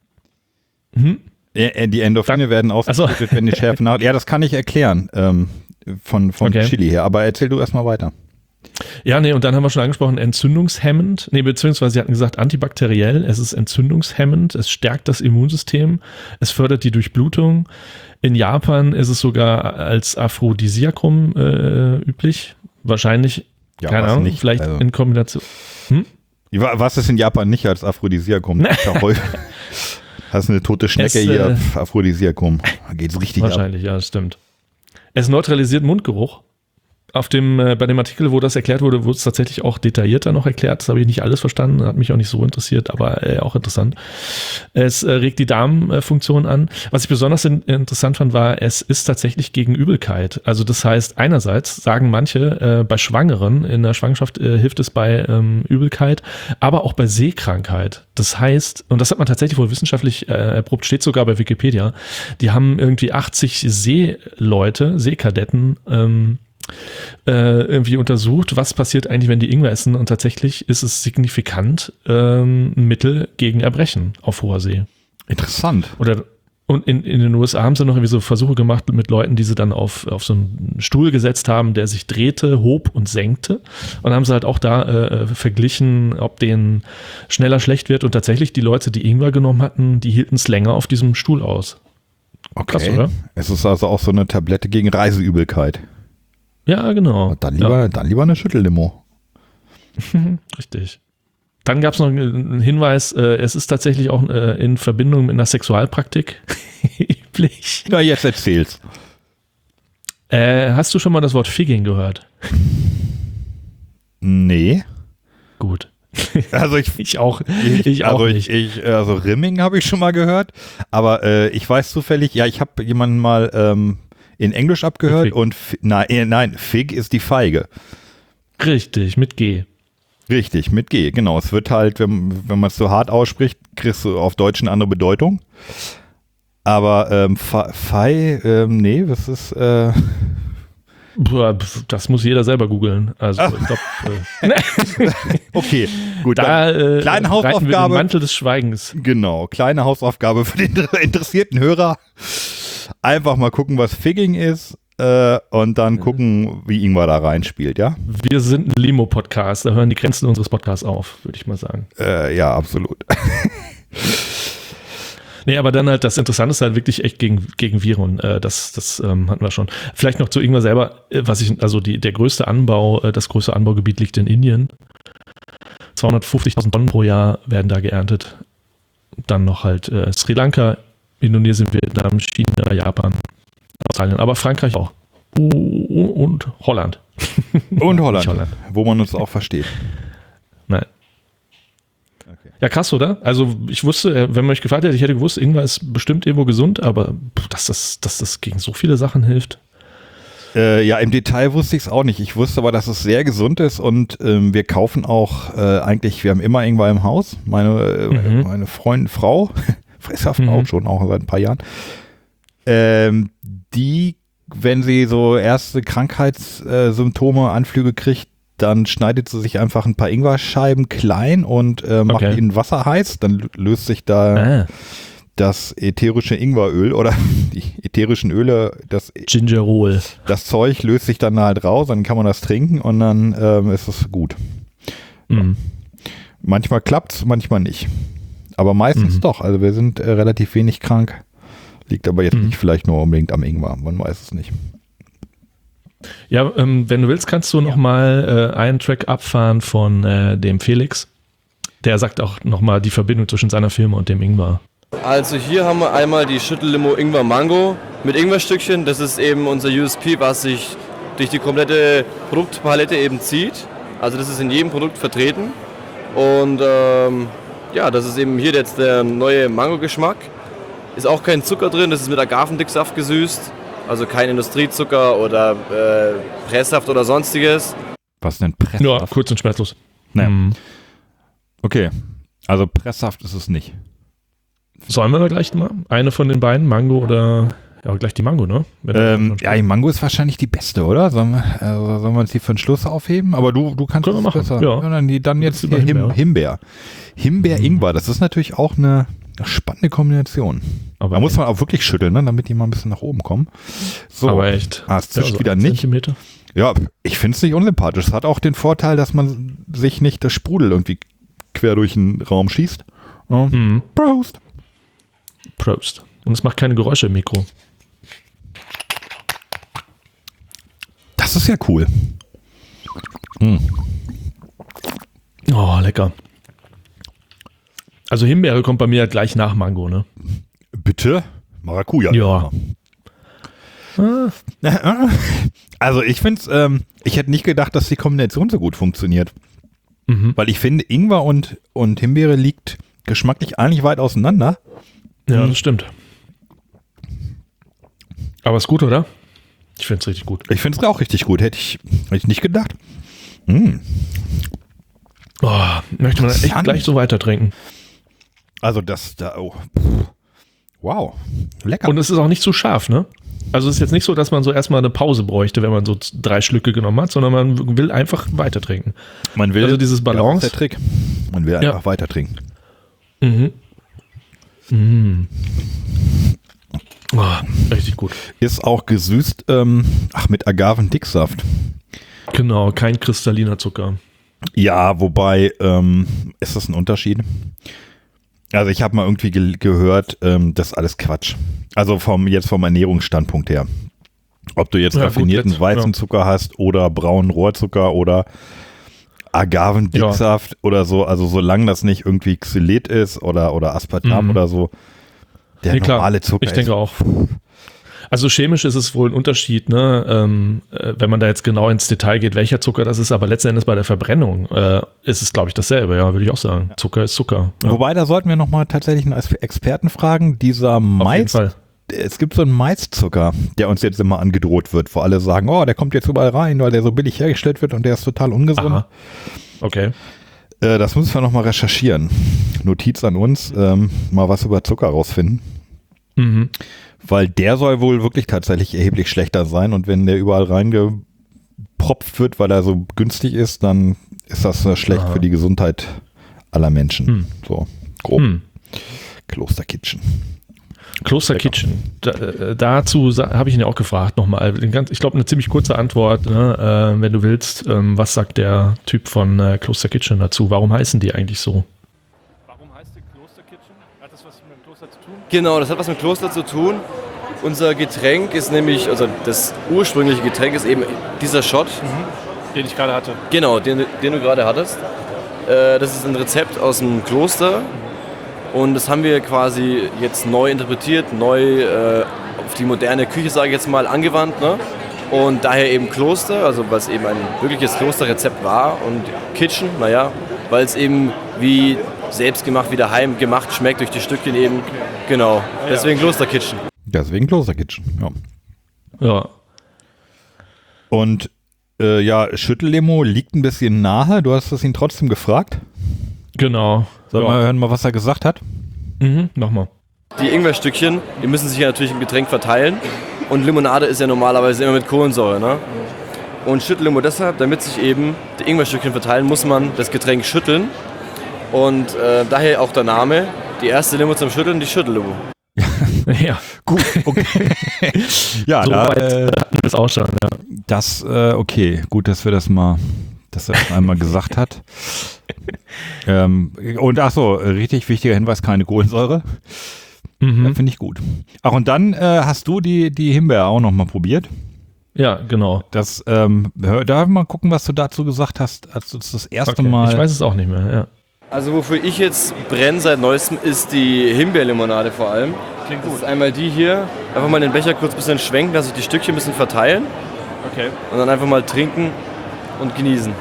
Die Endorphine werden ausgeschüttet, wenn die Schärfe nachlässt. Ja, das kann ich erklären. Von Chili her, aber erzähl du erstmal weiter. Ja, nee, und dann haben wir schon angesprochen, entzündungshemmend, beziehungsweise sie hatten gesagt antibakteriell, es ist entzündungshemmend, es stärkt das Immunsystem, es fördert die Durchblutung. In Japan ist es sogar als Aphrodisiakum üblich, wahrscheinlich, ja, keine Ahnung, nicht, vielleicht also in Kombination. Was ist in Japan nicht als Aphrodisiakum? Hast eine tote Schnecke hier, Aphrodisiakum, da geht's richtig wahrscheinlich, ja, das stimmt. Es neutralisiert Mundgeruch. Bei dem Artikel, wo das erklärt wurde, wurde es tatsächlich auch detaillierter noch erklärt. Das habe ich nicht alles verstanden, hat mich auch nicht so interessiert, aber auch interessant. Es regt die Darmfunktion an. Was ich besonders interessant fand, war, es ist tatsächlich gegen Übelkeit. Also das heißt, einerseits sagen manche, bei Schwangeren in der Schwangerschaft hilft es bei Übelkeit, aber auch bei Seekrankheit. Das heißt, und das hat man tatsächlich wohl wissenschaftlich erprobt, steht sogar bei Wikipedia, die haben irgendwie 80 Seekadetten irgendwie untersucht, was passiert eigentlich, wenn die Ingwer essen, und tatsächlich ist es signifikant ein Mittel gegen Erbrechen auf hoher See. Interessant. Und in den USA haben sie noch irgendwie so Versuche gemacht mit Leuten, die sie dann auf so einen Stuhl gesetzt haben, der sich drehte, hob und senkte, und haben sie halt auch da verglichen, ob denen schneller schlecht wird, und tatsächlich die Leute, die Ingwer genommen hatten, die hielten es länger auf diesem Stuhl aus. Okay. Krass, oder? Es ist also auch so eine Tablette gegen Reiseübelkeit. Ja, genau. Dann lieber eine Schüttellimo. Richtig. Dann gab es noch einen Hinweis, es ist tatsächlich auch in Verbindung mit einer Sexualpraktik üblich. Ja, jetzt erzähl's. Hast du schon mal das Wort Figging gehört? Nee. Gut. Also Ich auch nicht. Also Rimming habe ich schon mal gehört, aber ich weiß zufällig, ja, ich habe jemanden mal in Englisch abgehört Fig. und nein, Fig ist die Feige. Richtig, mit G. Richtig, mit G, genau. Es wird halt, wenn man es so hart ausspricht, kriegst du auf Deutsch eine andere Bedeutung. Aber nee, das ist Das muss jeder selber googeln. Also ich glaube, okay, gut. da kleine reiten wir Hausaufgabe. den Mantel des Schweigens. Genau, kleine Hausaufgabe für den interessierten Hörer. Einfach mal gucken, was Figging ist und dann gucken, wie Ingwer da reinspielt, ja? Wir sind ein Limo-Podcast, da hören die Grenzen unseres Podcasts auf, würde ich mal sagen. Ja, absolut. Nee, aber dann halt das Interessante ist halt wirklich echt gegen Viren. Das hatten wir schon. Vielleicht noch zu Ingwer selber, der größte Anbau, das größte Anbaugebiet liegt in Indien. 250.000 Tonnen pro Jahr werden da geerntet. Dann noch halt Sri Lanka, Indonesien, Vietnam, China, Japan, Australien, aber Frankreich auch. Und Holland. Und Holland, Nicht Holland. wo man uns auch versteht. Nein. Okay. Ja, krass, oder? Also ich wusste, wenn man mich gefragt hätte, ich hätte gewusst, Ingwer ist bestimmt irgendwo gesund, aber dass das gegen so viele Sachen hilft. Ja, im Detail wusste ich es auch nicht. Ich wusste aber, dass es sehr gesund ist und wir kaufen auch eigentlich, wir haben immer Ingwer im Haus. Meine Freundin, Frau, Frau schon auch seit ein paar Jahren, die, wenn sie so erste Krankheitssymptome, Anflüge kriegt, dann schneidet sie sich einfach ein paar Ingwerscheiben klein und macht die in Wasser heiß. Dann löst sich da das ätherische Ingweröl oder die ätherischen Öle, Gingerol. Das Zeug löst sich dann halt raus, dann kann man das trinken und dann ist es gut. Mhm. Manchmal klappt's, manchmal nicht. Aber meistens doch. Also wir sind relativ wenig krank. Liegt aber jetzt nicht vielleicht nur unbedingt am Ingwer. Man weiß es nicht. Ja, wenn du willst, kannst du nochmal einen Track abfahren von dem Felix. Der sagt auch nochmal die Verbindung zwischen seiner Firma und dem Ingwer. Also hier haben wir einmal die Schüttellimo Ingwer Mango mit Ingwerstückchen. Das ist eben unser USP, was sich durch die komplette Produktpalette eben zieht. Also das ist in jedem Produkt vertreten. Und das ist eben hier jetzt der neue Mango-Geschmack. Ist auch kein Zucker drin, das ist mit Agavendicksaft gesüßt. Also kein Industriezucker oder Presssaft oder sonstiges. Was denn Presssaft? Ja, kurz und schmerzlos. Naja. Okay, also Presssaft ist es nicht. Sollen wir da gleich mal eine von den beiden, Mango oder gleich die Mango, ne? Die Mango ist wahrscheinlich die beste, oder? Sollen wir uns die für den Schluss aufheben? Aber du kannst es machen. besser. Ja. Dann jetzt hier Himbeer. Himbeer-Ingwer, das ist natürlich auch eine spannende Kombination. Aber da muss man auch wirklich schütteln, ne, damit die mal ein bisschen nach oben kommen. So. Aber echt. Es zischt so wieder 1 nicht. Zentimeter. Ja, ich finde es nicht unsympathisch. Es hat auch den Vorteil, dass man sich nicht das Sprudel irgendwie quer durch den Raum schießt. Ja. Prost. Prost. Und es macht keine Geräusche im Mikro. Das ist ja cool. Oh, lecker. Also Himbeere kommt bei mir gleich nach Mango, ne? Bitte? Maracuja. Ja. Also ich finde es, ich hätte nicht gedacht, dass die Kombination so gut funktioniert. Weil ich finde, Ingwer und Himbeere liegt geschmacklich eigentlich weit auseinander. Ja, das stimmt. Aber ist gut, oder? Ich finde es richtig gut. Ich finde es auch richtig gut. Hätte ich nicht gedacht. Oh, möchte man echt gleich so weiter trinken. Also wow, lecker. Und es ist auch nicht zu scharf, ne? Also es ist jetzt nicht so, dass man so erstmal eine Pause bräuchte, wenn man so 3 Schlücke genommen hat, sondern man will einfach weiter trinken. Man will, also dieses Balance. Das ist der Trick. Man will einfach weiter trinken. Oh, richtig gut. Ist auch gesüßt, mit Agavendicksaft. Genau, kein kristalliner Zucker. Ja, wobei, ist das ein Unterschied? Also ich habe mal irgendwie gehört, das ist alles Quatsch. Also vom Ernährungsstandpunkt her. Ob du jetzt raffinierten Weizenzucker hast oder braunen Rohrzucker oder Agavendicksaft oder so, also solange das nicht irgendwie Xylit ist oder Aspartam oder so, der normale Zucker ich denke auch. Also chemisch ist es wohl ein Unterschied, ne? Wenn man da jetzt genau ins Detail geht, welcher Zucker das ist, aber letzten Endes bei der Verbrennung ist es, glaube ich, dasselbe, ja, würde ich auch sagen. Zucker ist Zucker. Ja. Wobei, da sollten wir nochmal tatsächlich einen Experten fragen, dieser Mais, es gibt so einen Maiszucker, der uns jetzt immer angedroht wird, wo alle sagen, oh, der kommt jetzt überall rein, weil der so billig hergestellt wird und der ist total ungesund. Aha. Okay. Das müssen wir nochmal recherchieren. Notiz an uns, mal was über Zucker rausfinden. Mhm. Weil der soll wohl wirklich tatsächlich erheblich schlechter sein und wenn der überall reingepropft wird, weil er so günstig ist, dann ist das schlecht für die Gesundheit aller Menschen. So, grob. Kloster Kitchen. Kloster Kitchen. Dazu habe ich ihn ja auch gefragt nochmal. Ich glaube, eine ziemlich kurze Antwort, ne? Wenn du willst. Was sagt der Typ von Kloster Kitchen dazu? Warum heißen die eigentlich so? Warum heißt die Kloster Kitchen? Hat das was mit dem Kloster zu tun? Genau, das hat was mit Kloster zu tun. Unser Getränk ist nämlich, also das ursprüngliche Getränk ist eben dieser Shot. Den ich gerade hatte. Genau, den du gerade hattest. Das ist ein Rezept aus dem Kloster. Und das haben wir quasi jetzt neu interpretiert, neu auf die moderne Küche, sage ich jetzt mal, angewandt. Ne? Und daher eben Kloster, also weil es eben ein wirkliches Klosterrezept war. Und Kitchen, naja, weil es eben wie selbstgemacht, wie daheim gemacht schmeckt durch die Stückchen eben. Genau, deswegen Kloster Kitchen. Deswegen Kloster Kitchen, ja. Ja. Und Schüttellimo liegt ein bisschen nahe. Du hast es ihn trotzdem gefragt. Genau. Sollen wir hören, was er gesagt hat? Mach mal. Die Ingwerstückchen, die müssen sich ja natürlich im Getränk verteilen. Und Limonade ist ja normalerweise immer mit Kohlensäure. Ne? Und Schüttellimo deshalb, damit sich eben die Ingwerstückchen verteilen, muss man das Getränk schütteln. Und daher auch der Name, die erste Limo zum Schütteln, die Schüttellimo. Ja, Gut, okay. Ja, so da, weit hatten wir es auch schon, ja. das, okay, gut, dass er das einmal gesagt hat. Und ach so, richtig wichtiger Hinweis, keine Kohlensäure. Ja, finde ich gut. Ach, und dann hast du die Himbeere auch nochmal probiert. Ja, genau. Darf ich mal gucken, was du dazu gesagt hast, als du das erste Mal... Ich weiß es auch nicht mehr, ja. Also wofür ich jetzt brenne seit Neuestem, ist die Himbeerlimonade vor allem. Klingt Das gut. ist einmal die hier. Einfach mal den Becher kurz ein bisschen schwenken, dass sich die Stückchen ein bisschen verteilen. Okay. Und dann einfach mal trinken und genießen.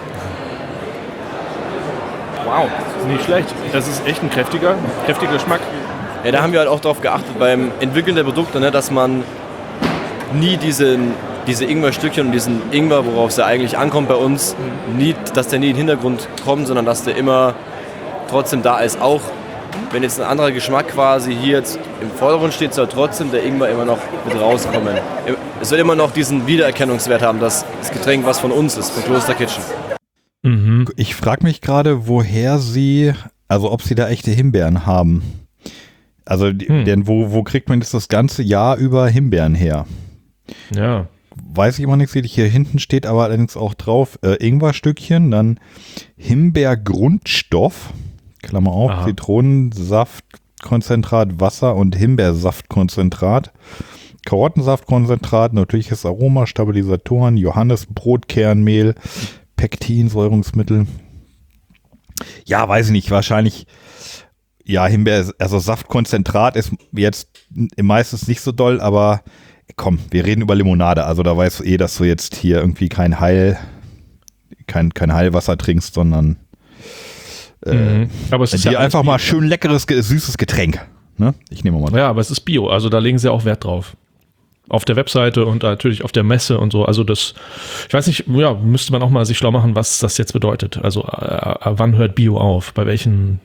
Wow, das ist nicht schlecht. Das ist echt ein kräftiger Geschmack. Ja, da haben wir halt auch darauf geachtet beim Entwickeln der Produkte, ne, dass man nie diese Ingwerstückchen und diesen Ingwer, worauf es ja eigentlich ankommt bei uns, dass der nie in den Hintergrund kommt, sondern dass der immer trotzdem da ist. Auch wenn jetzt ein anderer Geschmack quasi hier jetzt im Vordergrund steht, soll trotzdem der Ingwer immer noch mit rauskommen. Es soll immer noch diesen Wiedererkennungswert haben, dass das Getränk was von uns ist, von Kloster Kitchen. Ich frage mich gerade, ob sie da echte Himbeeren haben. Also, denn wo kriegt man jetzt das ganze Jahr über Himbeeren her? Ja. Weiß ich immer nicht, wie hier hinten steht, aber allerdings auch drauf Ingwerstückchen, dann Himbeergrundstoff, Klammer auf, Aha. Zitronensaftkonzentrat, Wasser und Himbeersaftkonzentrat, Karottensaftkonzentrat, natürliches Aroma, Stabilisatoren, Johannisbrotkernmehl, Pektin, Säurungsmittel. Ja, weiß ich nicht, wahrscheinlich, ja, also Saftkonzentrat ist jetzt meistens nicht so doll, aber komm, wir reden über Limonade, also da weißt du dass du jetzt hier irgendwie kein Heilwasser trinkst, sondern Aber es ist dir einfach mal schön leckeres, süßes Getränk. Ne? Ich nehme mal. Ja, aber es ist Bio, also da legen sie auch Wert drauf. Auf der Webseite und natürlich auf der Messe und so. Also das, ich weiß nicht, ja, müsste man auch mal sich schlau machen, was das jetzt bedeutet. Also wann hört Bio auf? Bei welchen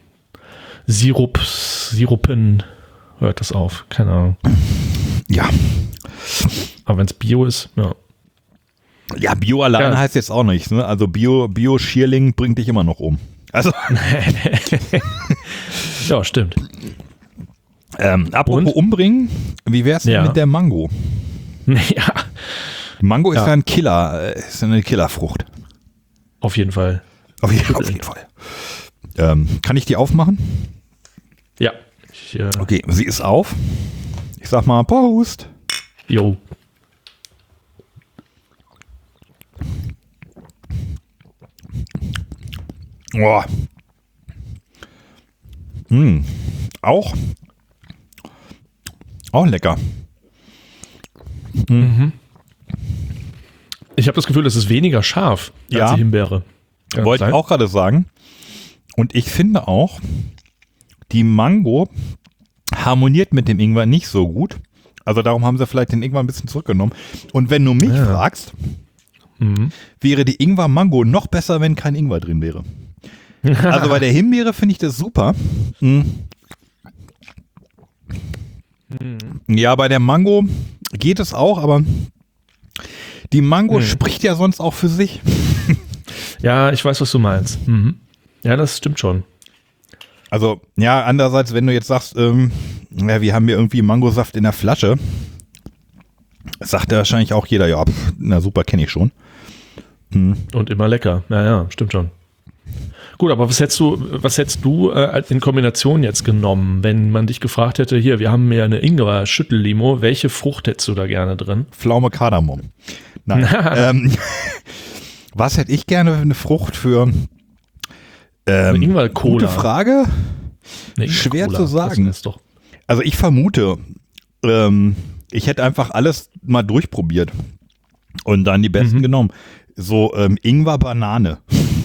Sirupen hört das auf? Keine Ahnung. Ja. Aber wenn es Bio ist, ja. Ja, Bio allein heißt jetzt auch nichts. Ne? Also Bio-Schierling bringt dich immer noch um. Also. Ja, stimmt. Apropos umbringen, wie wär's denn mit der Mango? Ja. Mango ist ja ein Killer, ist eine Killerfrucht. Auf jeden Fall. Auf jeden Fall. Kann ich die aufmachen? Ja. Okay, sie ist auf. Ich sag mal Prost. Jo. Boah. Auch lecker. Ich habe das Gefühl, es ist weniger scharf als Ja. die Himbeere. Kann Wollte das ich sein? auch gerade sagen. Und ich finde auch, die Mango harmoniert mit dem Ingwer nicht so gut. Also darum haben sie vielleicht den Ingwer ein bisschen zurückgenommen. Und wenn du mich fragst, wäre die Ingwer-Mango noch besser, wenn kein Ingwer drin wäre. Also bei der Himbeere finde ich das super. Ja, bei der Mango geht es auch, aber die Mango spricht ja sonst auch für sich. Ja, ich weiß, was du meinst. Ja, das stimmt schon. Also, ja, andererseits, wenn du jetzt sagst, ja, wir haben hier irgendwie Mangosaft in der Flasche, sagt ja wahrscheinlich auch jeder, ja, na super, kenne ich schon. Und immer lecker. Ja, stimmt schon. Gut, aber was hättest du in Kombination jetzt genommen, wenn man dich gefragt hätte, hier, wir haben ja eine Ingwer-Schüttellimo, welche Frucht hättest du da gerne drin? Pflaume Kardamom. Nein. Was hätte ich gerne eine Frucht für? Eine Ingwer-Cola. Gute Frage. Eine Schwer Ingwer-Cola, zu sagen. das ist doch. Also ich vermute, ich hätte einfach alles mal durchprobiert und dann die besten genommen. So Ingwer-Banane.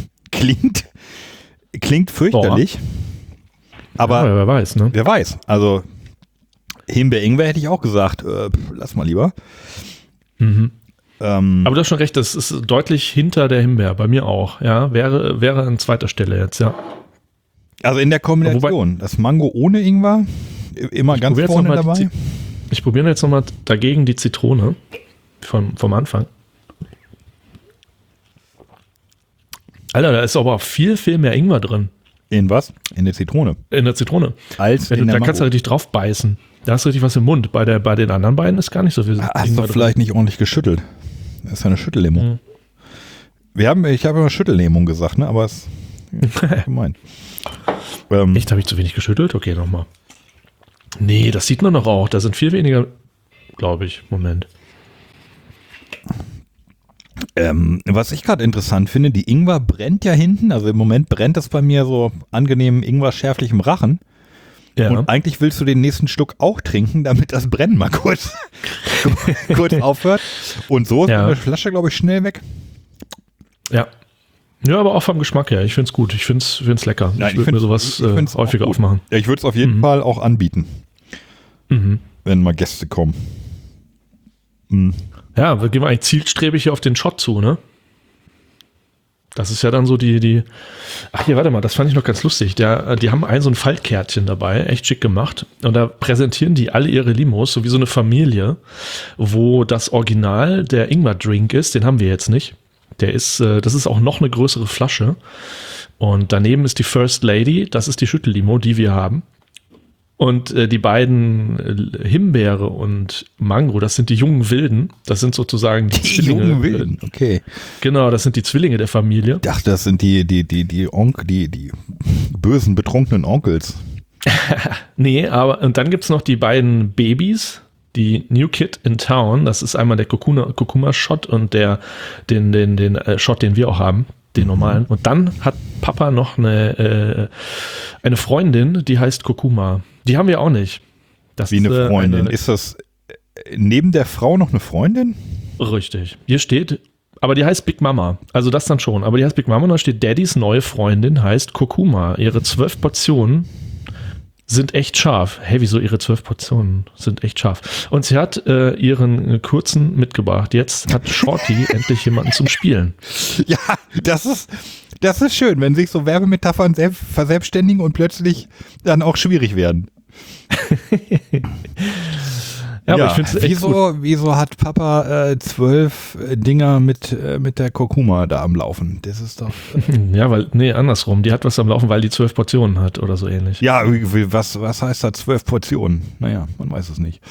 Klingt fürchterlich. Aber Ja, wer weiß, ne? wer weiß. Also Himbeer-Ingwer hätte ich auch gesagt, lass mal lieber. Aber du hast schon recht, das ist deutlich hinter der Himbeer, bei mir auch. Ja, wäre an zweiter Stelle jetzt, ja. Also in der Kombination, das Mango ohne Ingwer, immer ganz probier jetzt vorne noch mal dabei. Ich probiere jetzt nochmal dagegen die Zitrone vom Anfang. Alter, da ist aber auch viel, viel mehr Ingwer drin. In was? In der Zitrone. In der Zitrone. Als in der Da kannst du Mango. richtig drauf beißen. Da hast du richtig was im Mund. Bei den anderen beiden ist gar nicht so viel Hast du vielleicht nicht ordentlich geschüttelt? Das ist ja eine Schüttellimo. Ich habe immer Schüttellimo gesagt, ne? Aber es ist gemein. Echt, habe ich zu wenig geschüttelt? Okay, nochmal. Nee, das sieht man doch auch. Da sind viel weniger, glaube ich. Moment. Was ich gerade interessant finde, die Ingwer brennt ja hinten. Also im Moment brennt es bei mir so angenehm Ingwer-schärflich im Rachen. Ja. Und eigentlich willst du den nächsten Schluck auch trinken, damit das Brennen mal kurz aufhört. Und so ist eine Flasche, glaube ich, schnell weg. Ja. Ja, aber auch vom Geschmack her. Ich finde es gut. Ich finde es lecker. Nein, ich würde mir sowas find's auch häufiger gut. aufmachen. Ja, ich würde es auf jeden Fall auch anbieten, wenn mal Gäste kommen. Ja, wir gehen eigentlich zielstrebig hier auf den Shot zu, ne? Das ist ja dann so die. Ach hier, warte mal, das fand ich noch ganz lustig. Die haben so ein Faltkärtchen dabei, echt schick gemacht. Und da präsentieren die alle ihre Limos, so wie so eine Familie, wo das Original der Ingwer-Drink ist, den haben wir jetzt nicht. Das ist auch noch eine größere Flasche. Und daneben ist die First Lady, das ist die Schüttellimo, die wir haben. Und die beiden Himbeere und Mango, das sind die jungen Wilden. Das sind sozusagen die Zwillinge. Jungen Wilden, okay. Genau, das sind die Zwillinge der Familie. Ich dachte, das sind die bösen, betrunkenen Onkels. Nee, und dann gibt es noch die beiden Babys, die New Kid in Town. Das ist einmal der Kurkuma-Shot und den Shot, den wir auch haben, den normalen. Und dann hat Papa noch eine Freundin, die heißt Kurkuma. Die haben wir auch nicht. Das Wie eine ist, Freundin. Ist das neben der Frau noch eine Freundin? Richtig. Hier steht, aber die heißt Big Mama. Also das dann schon. Aber die heißt Big Mama und da steht, Daddys neue Freundin heißt Kurkuma. Ihre 12 Portionen sind echt scharf. Hä, wieso ihre 12 Portionen sind echt scharf? Und sie hat ihren kurzen mitgebracht. Jetzt hat Shorty endlich jemanden zum Spielen. Ja, das ist schön, wenn sich so Werbemetaphern verselbstständigen und plötzlich dann auch schwierig werden. Ja, aber ich finde es echt gut. Wieso hat Papa 12 Dinger mit der Kurkuma da am Laufen? Das ist doch... Ja, andersrum. Die hat was am Laufen, weil die 12 Portionen hat oder so ähnlich. Ja, was heißt da 12 Portionen? Naja, man weiß es nicht.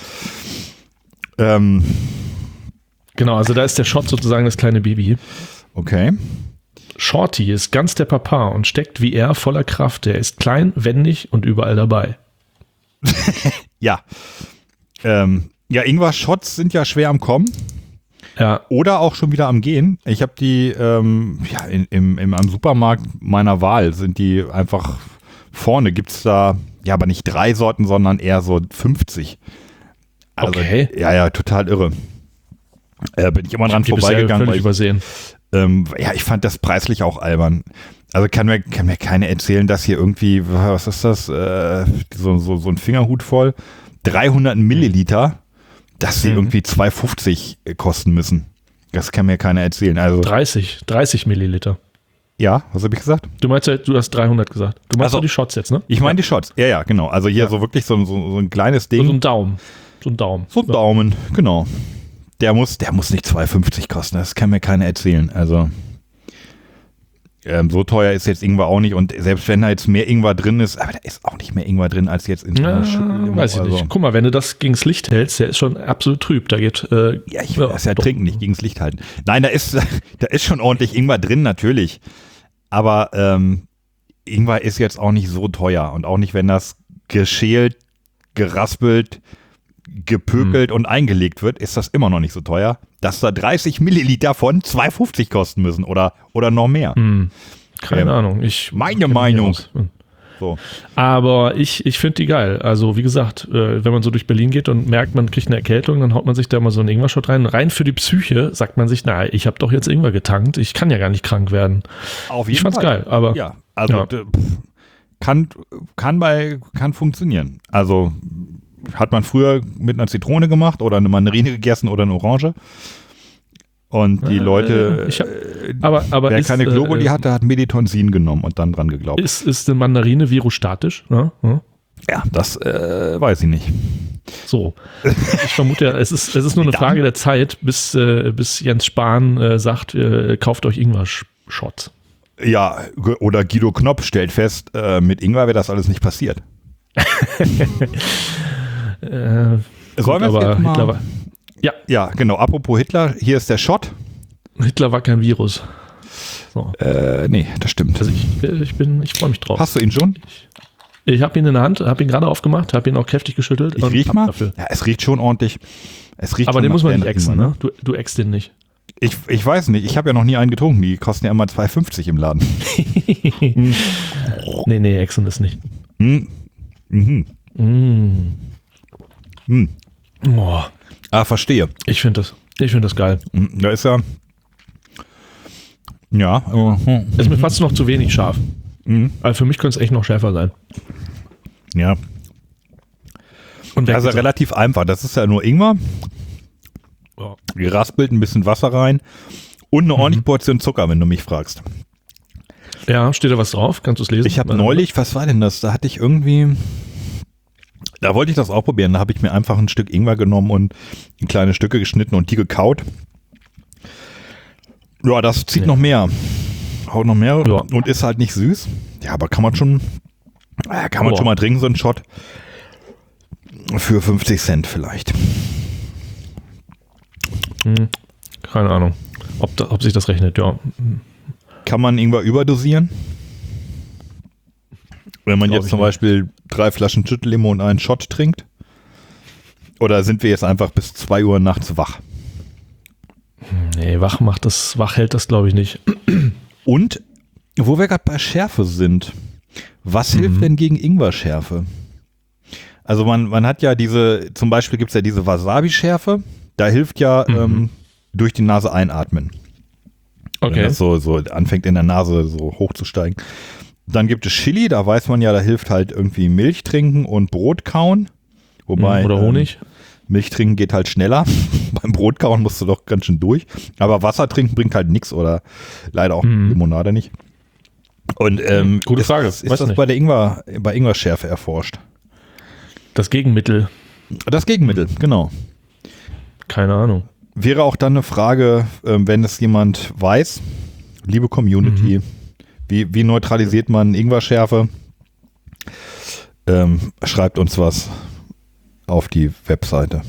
Genau, also da ist der Shot sozusagen das kleine Baby. Okay. Shorty ist ganz der Papa und steckt wie er voller Kraft. Er ist klein, wendig und überall dabei. Ja. Ja, Ingwer-Shots sind ja schwer am Kommen. Ja. Oder auch schon wieder am Gehen. Ich habe die am Supermarkt meiner Wahl sind die einfach vorne. Gibt es da, ja, aber nicht 3 Sorten, sondern eher so 50. Also, Okay. Ja, total irre. Bin ich immer dran vorbeigegangen. Völlig übersehen. Ich fand das preislich auch albern. Also kann mir keiner erzählen, dass hier irgendwie, was ist das, so ein Fingerhut voll, 300 Milliliter, dass sie irgendwie 2,50 kosten müssen. Das kann mir keiner erzählen. Also 30 Milliliter. ja, was habe ich gesagt? Du meinst ja, du hast 300 gesagt. Du meinst Also, doch die Shots jetzt, ne? Ich meine die Shots. Ja, genau. Also hier so wirklich so ein kleines Ding. So ein Daumen. So ein Daumen. So ein Daumen, genau. Der muss nicht 2,50 kosten, das kann mir keiner erzählen. Also so teuer ist jetzt Ingwer auch nicht und selbst wenn da jetzt mehr Ingwer drin ist, aber da ist auch nicht mehr Ingwer drin als jetzt in Weiß ich nicht. Guck mal, wenn du das gegens Licht hältst, der ist schon absolut trüb. Da geht Ja, ich will das ja trinken, nicht gegens Licht halten. Nein, da ist schon ordentlich Ingwer drin, natürlich. Aber Ingwer ist jetzt auch nicht so teuer und auch nicht, wenn das geschält, geraspelt, gepökelt und eingelegt wird, ist das immer noch nicht so teuer, dass da 30 Milliliter von 2,50 kosten müssen oder noch mehr. Keine Ahnung. Meine Meinung. So. Aber ich finde die geil. Also wie gesagt, wenn man so durch Berlin geht und merkt, man kriegt eine Erkältung, dann haut man sich da mal so einen Ingwer-Shot rein. Rein für die Psyche sagt man sich, na, ich habe doch jetzt Ingwer getankt, ich kann ja gar nicht krank werden. Auf jeden Ich fand's Fall. geil, aber Ja, also kann funktionieren. Also hat man früher mit einer Zitrone gemacht oder eine Mandarine gegessen oder eine Orange. Und die Leute, aber wer ist, keine Globuli hatte, hat Meditonsin genommen und dann dran geglaubt. Ist eine Mandarine virostatisch? Ja? Ja, das weiß ich nicht. So. Ich vermute ja, es ist nur eine Frage der Zeit, bis Jens Spahn sagt, kauft euch Ingwer-Shots. Ja, oder Guido Knopp stellt fest, mit Ingwer wäre das alles nicht passiert. Sollen wir es jetzt mal? Hitler war, Ja, genau. Apropos Hitler, hier ist der Shot. Hitler war kein Virus. So. Nee, das stimmt. Also ich freue mich drauf. Hast du ihn schon? Ich habe ihn in der Hand, habe ihn gerade aufgemacht, habe ihn auch kräftig geschüttelt. Ich riech mal. Ja, es riecht schon ordentlich. Aber den muss man nicht exen, ne? Du exst den nicht. Ich weiß nicht, ich habe ja noch nie einen getrunken. Die kosten ja immer 2,50 im Laden. Nee, exen das nicht. Oh, Verstehe. ich finde das geil. Da ist ja. Ja. Ist mir fast noch zu wenig scharf. Also für mich könnte es echt noch schärfer sein. Ja. Und Das ist ja relativ einfach. Das ist ja nur Ingwer. Ja. Geraspelt, ein bisschen Wasser rein und eine ordentliche Portion Zucker, wenn du mich fragst. Ja, steht da was drauf? Kannst du es lesen? Ich habe neulich, was war denn das? Da hatte ich irgendwie, da wollte ich das auch probieren. Da habe ich mir einfach ein Stück Ingwer genommen und in kleine Stücke geschnitten und die gekaut. Ja, das zieht noch mehr. Haut noch mehr und ist halt nicht süß. Ja, aber kann man schon mal trinken, so einen Shot. Für 50 Cent vielleicht. Keine Ahnung, ob sich das rechnet, ja. Kann man Ingwer überdosieren? Wenn man jetzt zum Beispiel 3 Flaschen Schüttellimo und einen Shot trinkt? Oder sind wir jetzt einfach bis 2 Uhr nachts wach? Nee, wach hält das, glaube ich, nicht. Und, wo wir gerade bei Schärfe sind, was hilft denn gegen Ingwer-Schärfe? Also man hat ja zum Beispiel gibt es ja diese Wasabi-Schärfe, da hilft ja durch die Nase einatmen. Okay. Wenn das so anfängt in der Nase so hochzusteigen. Dann gibt es Chili, da weiß man ja, da hilft halt irgendwie Milch trinken und Brot kauen. Wobei, oder Honig. Milch trinken geht halt schneller. Beim Brot kauen musst du doch ganz schön durch. Aber Wasser trinken bringt halt nichts oder leider auch Limonade nicht. Und gute Frage. Ist das bei Ingwer-Schärfe erforscht? Das Gegenmittel. Das Gegenmittel, genau. Keine Ahnung. Wäre auch dann eine Frage, wenn es jemand weiß, liebe Community, wie neutralisiert man Ingwer-Schärfe? Schreibt uns was auf die Webseite.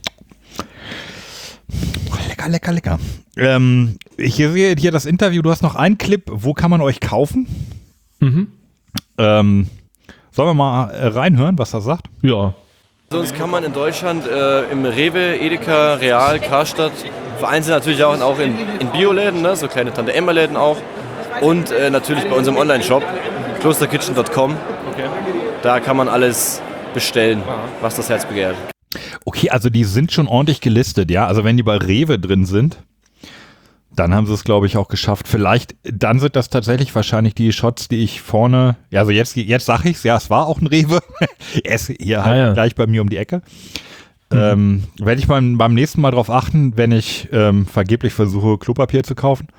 Lecker. Ich sehe hier das Interview, du hast noch einen Clip, wo kann man euch kaufen? Sollen wir mal reinhören, was er sagt? Ja. Sonst kann man in Deutschland im Rewe, Edeka, Real, Karstadt vereinzelt natürlich auch in Bioläden, ne? So kleine Tante-Emma-Läden auch. Und natürlich bei unserem Online-Shop, klosterkitchen.com. Okay. Da kann man alles bestellen, was das Herz begehrt. Okay, also die sind schon ordentlich gelistet, ja? Also wenn die bei Rewe drin sind, dann haben sie es, glaube ich, auch geschafft. Vielleicht, dann sind das tatsächlich wahrscheinlich die Shots, die ich vorne, ja, also jetzt sage ich es, ja, es war auch ein Rewe. Er ist hier halt gleich bei mir um die Ecke. Werde ich beim nächsten Mal drauf achten, wenn ich vergeblich versuche, Klopapier zu kaufen.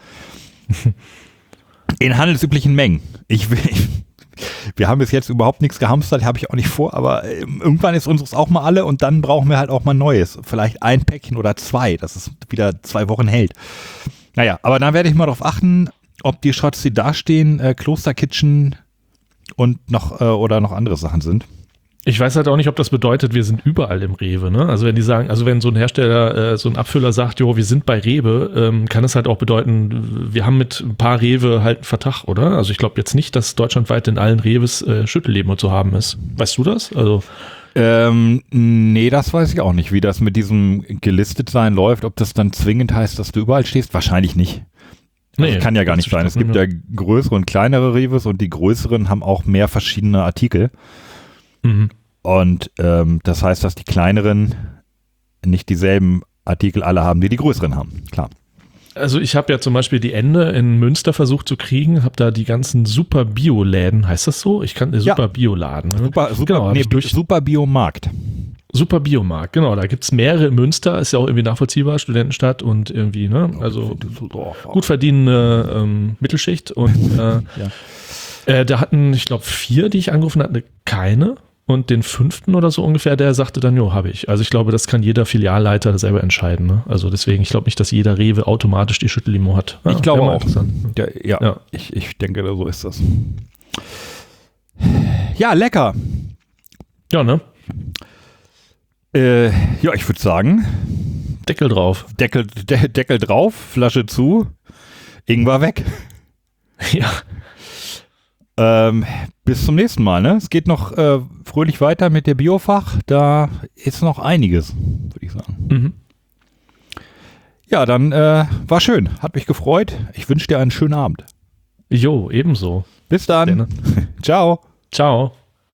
In handelsüblichen Mengen. Wir haben bis jetzt überhaupt nichts gehamstert, habe ich auch nicht vor, aber irgendwann ist unseres auch mal alle und dann brauchen wir halt auch mal Neues. Vielleicht ein Päckchen oder 2, dass es wieder 2 Wochen hält. Naja, aber dann werde ich mal darauf achten, ob die Shots, die da stehen, Klosterkitchen und noch andere Sachen sind. Ich weiß halt auch nicht, ob das bedeutet, wir sind überall im Rewe, ne? Also wenn die sagen, also wenn so ein Hersteller, so ein Abfüller sagt, jo, wir sind bei Rewe, kann es halt auch bedeuten, wir haben mit ein paar Rewe halt einen Vertrag, oder? Also ich glaube jetzt nicht, dass deutschlandweit in allen Rewes Schüttellimo zu haben ist. Weißt du das? Also nee, das weiß ich auch nicht, wie das mit diesem Gelistetsein läuft, ob das dann zwingend heißt, dass du überall stehst. Wahrscheinlich nicht. Also nee, kann ja gar nicht sein. Es gibt ja größere und kleinere Rewes und die größeren haben auch mehr verschiedene Artikel. Mhm. Und das heißt, dass die kleineren nicht dieselben Artikel alle haben, die größeren haben. Klar. Also ich habe ja zum Beispiel die Ende in Münster versucht zu kriegen, habe da die ganzen Super Bio-Läden, heißt das so? Ich kannte Super Bioladen. Ne? Super Biomarkt. Super Biomarkt, genau. Da gibt es mehrere in Münster, ist ja auch irgendwie nachvollziehbar, Studentenstadt und irgendwie, ne? Also gut verdienende Mittelschicht. Und da hatten, ich glaube, 4, die ich angerufen hatte, keine. Und den 5. oder so ungefähr, der sagte dann, jo, habe ich. Also ich glaube, das kann jeder Filialleiter selber entscheiden. Ne? Also deswegen, ich glaube nicht, dass jeder Rewe automatisch die Schüttellimo hat. Ich glaube auch. Ja. Ich denke, so ist das. Ja, lecker. Ja, ne? Ja, ich würde sagen. Deckel drauf. Deckel drauf, Flasche zu, Ingwer weg. Ja. Bis zum nächsten Mal, ne? Es geht noch fröhlich weiter mit der Biofach. Da ist noch einiges, würde ich sagen. Mhm. Ja, dann war schön. Hat mich gefreut. Ich wünsche dir einen schönen Abend. Jo, ebenso. Bis dann. Ciao. Ciao.